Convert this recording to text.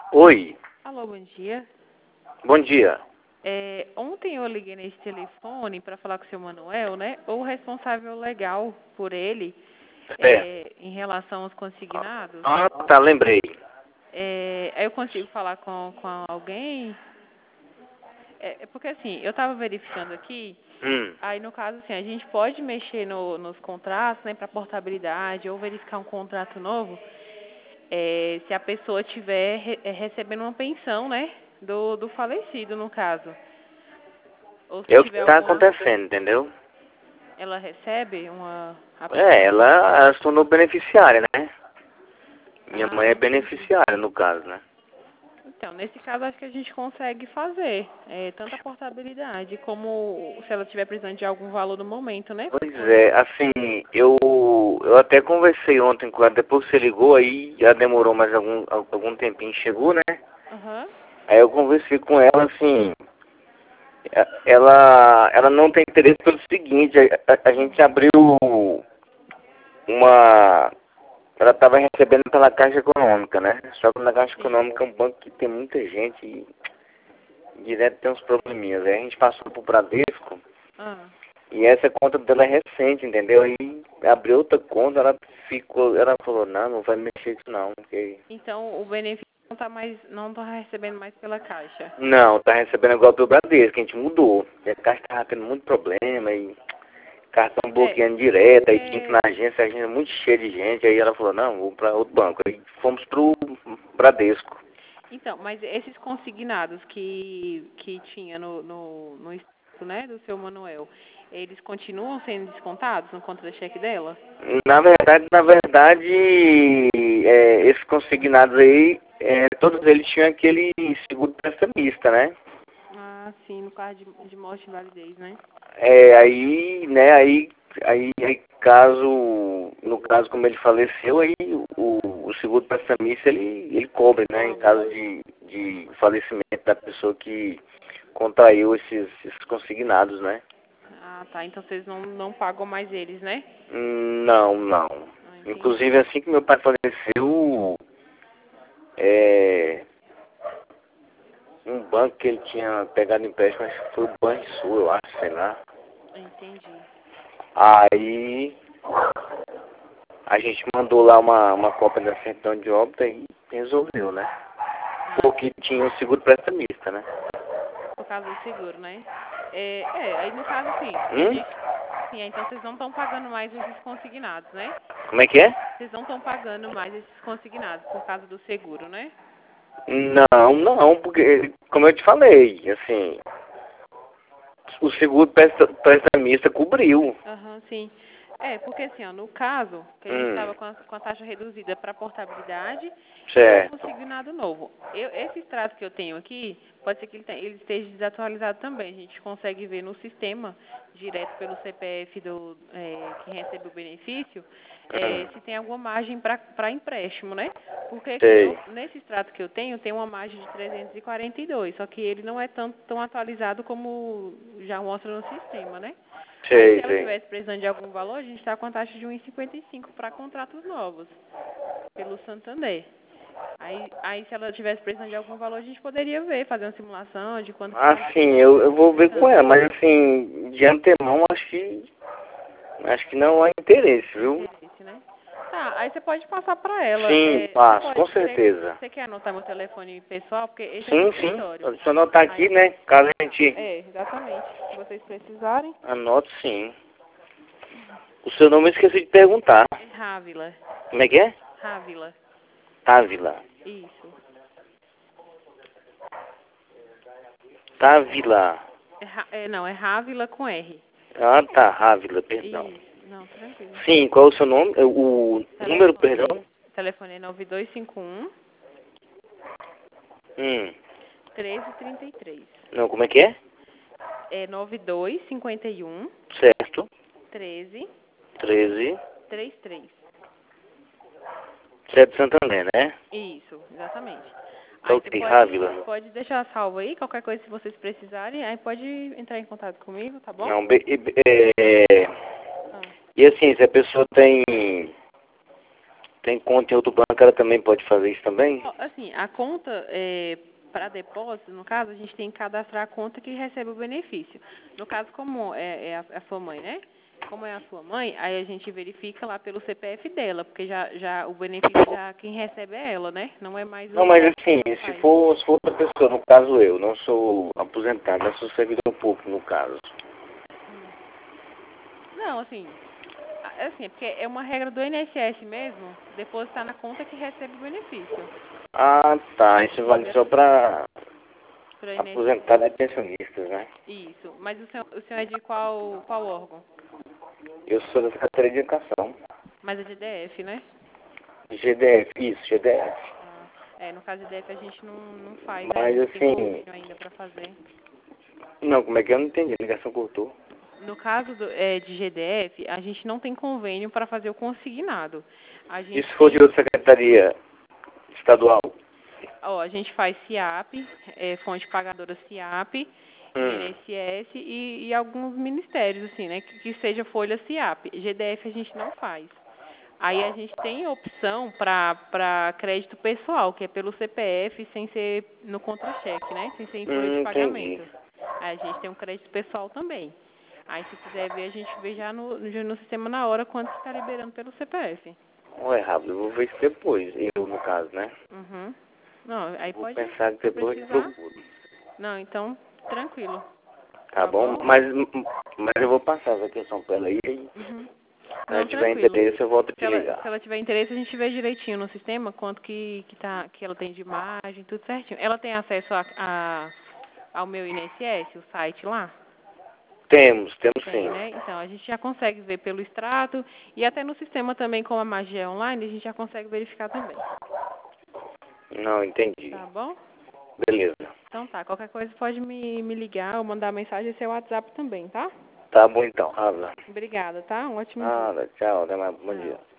Oi, Alô, bom dia. bom dia. Ontem eu liguei nesse telefone para falar com o seu Manuel, né? Ou o responsável legal por ele, É. em relação aos consignados. Ah, tá, lembrei. Aí eu consigo falar com alguém? Porque assim, eu estava verificando aqui, aí no caso assim, a gente pode mexer nos contratos, né, para portabilidade ou verificar um contrato novo, se a pessoa estiver recebendo uma pensão, né, do falecido, no caso. Ou se É o que tiver tá alguma... acontecendo, entendeu? Ela recebe a É, pensão? ela se tornou beneficiária, né? Minha mãe é Entendi. beneficiária, no caso, né? Então, nesse caso, acho que a gente consegue fazer tanto a portabilidade como se ela estiver precisando de algum valor no momento, né? Pois é, assim, eu até conversei ontem com ela, depois que você ligou, aí já demorou mais algum tempinho, chegou, né? Aham. Aí eu conversei com ela, assim, ela não tem interesse pelo seguinte, a gente abriu uma... Ela estava recebendo pela Caixa Econômica, né? Só que na Caixa Sim. Econômica é um banco que tem muita gente e direto tem uns probleminhas. Aí a gente passou pro Bradesco Ah. e essa conta dela é recente, entendeu? Aí abriu outra conta, ela falou, não vai mexer com isso não, porque... Então, o benefício não tá recebendo mais pela Caixa. Não, tá recebendo agora pelo Bradesco, que a gente mudou. E a Caixa tava tendo muito problema e cartão bloqueando direto, aí tinha que ir na agência, a agência é muito cheia de gente, aí ela falou, não, vou pra outro banco. Aí fomos pro Bradesco. Então, mas esses consignados que tinha no extrato, né, do seu Manuel, eles continuam sendo descontados no contra-cheque dela? Na verdade, esses consignados aí, todos eles tinham aquele seguro prestamista, né? Ah, sim, no caso de morte e invalidez, né? Aí, né, aí no caso como ele faleceu, aí o seguro prestamista ele cobre, né, em caso de falecimento da pessoa que contraiu esses consignados, né? Ah, tá. Então vocês não pagam mais eles, né? Não, não. Ah, entendi. Inclusive, assim que meu pai faleceu, é, um banco que ele tinha pegado empréstimo, acho que foi o Banrisul, eu acho, sei lá. Entendi. Aí a gente mandou lá uma cópia da certidão de óbito e resolveu, né? Ah, Porque tinha o seguro prestamista, né? por causa do seguro, né? Aí no caso, sim. Se a Hum? gente... Sim, então vocês não estão pagando mais esses consignados, né? Como é que é? Vocês não estão pagando mais esses consignados por causa do seguro, né? Não, não, porque, como eu te falei, assim, o seguro prestamista cobriu. Aham, sim. Porque assim, ó, no caso, que a gente estava com a taxa reduzida para portabilidade e para Certo. consignado novo. Esse extrato que eu tenho aqui, pode ser que ele esteja desatualizado também. A gente consegue ver no sistema, direto pelo CPF que recebe o benefício, se tem alguma margem para empréstimo, né? Porque aqui, Sei, nesse extrato que eu tenho, tem uma margem de 342, só que ele não é tão atualizado como já mostra no sistema, né? Aí, se ela sei. tivesse precisando de algum valor, a gente está com a taxa de 1,55 para contratos novos, pelo Santander. Aí, se ela tivesse precisando de algum valor, a gente poderia ver, fazer uma simulação de quanto que Assim, eu vou ver com precisando. ela, mas assim, de antemão acho que não há interesse, viu? Interesse, né? Tá, aí você pode passar para ela. Sim, Você passo, pode, com certeza. você quer anotar meu telefone pessoal? Porque esse é do Sim, sim. escritório. Deixa eu anotar Aí, aqui, né? Caso a gente exatamente. Se vocês precisarem, anote, sim. O seu nome eu esqueci de perguntar. é Rávila. Como é que é? Rávila. Távila. Isso. Távila. Não, é Rávila com R. Ah, tá, Rávila, perdão. Isso. Não, tranquilo. Sim, qual é o seu nome? O número, perdão? O telefone é 9251 Hum. 1333. Não, como é que é? É 9251 Certo. 13. 1333. Certo, Santander, né? Isso, exatamente. Tá Aí você ok, Rávila. pode deixar salvo aí, qualquer coisa se vocês precisarem, aí pode entrar em contato comigo, tá bom? Não, Ah, e assim, se a pessoa tem tem conta em outro banco, ela também pode fazer isso também? Assim, a conta para depósito, no caso, a gente tem que cadastrar a conta que recebe o benefício. No caso, como é a sua mãe, né? Como é a sua mãe, aí a gente verifica lá pelo CPF dela, porque já o benefício, já quem recebe é ela, né? Não é mais o... Não, mas assim, se for outra pessoa, no caso eu, não sou aposentado, eu sou servidor público, no caso. Não, assim, é porque é uma regra do INSS mesmo, depositar na conta que recebe o benefício. Ah, tá, isso vale só para Para INSS. aposentados e pensionistas, né? Isso, mas o senhor é de qual órgão? Eu sou da Secretaria de Educação. Mas é de DF, né? GDF, isso, GDF. No caso de DF a gente não faz Mas ainda, tem assim, convênio ainda para fazer. não, como é que eu não entendi? A ligação cortou. No caso de GDF, a gente não tem convênio para fazer o consignado. A gente E se for de outra secretaria estadual? a gente faz CIAP, fonte pagadora CIAP, INSS e alguns ministérios, assim, né? Que seja folha CIAP. GDF a gente não faz. Aí a gente tem opção para crédito pessoal, que é pelo CPF, sem ser no contra-cheque, né? Sem ser em folha de pagamento. Entendi. Aí a gente tem um crédito pessoal também. Aí se quiser ver, a gente vê já no sistema na hora quanto está liberando pelo CPF. Ué, rápido, eu vou ver isso depois, eu no caso, né? Uhum. Não, aí Vou pode pensar que depois eu te precisar. procuro. Não, então, tranquilo. Tá bom? Mas eu vou passar essa questão pra ela aí. Uhum. Se ela Não, tiver tranquilo. interesse, eu volto a Se te ligar. ela tiver interesse, a gente vê direitinho no sistema quanto que ela tem de imagem, tudo certinho. Ela tem acesso ao meu INSS, o site lá? Temos Tem, sim. né? Então, a gente já consegue ver pelo extrato e até no sistema também, com a magia online, a gente já consegue verificar também. Não, entendi. Tá bom? Beleza. Então tá, qualquer coisa pode me ligar ou mandar mensagem, esse é o WhatsApp também, tá? Tá bom então, Rafa. Obrigada, tá? Um ótimo dia. Nada, tchau, até mais. Bom dia.